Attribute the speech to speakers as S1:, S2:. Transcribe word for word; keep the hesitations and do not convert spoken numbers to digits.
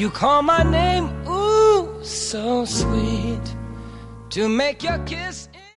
S1: You call my name, ooh, so sweet. To make your kiss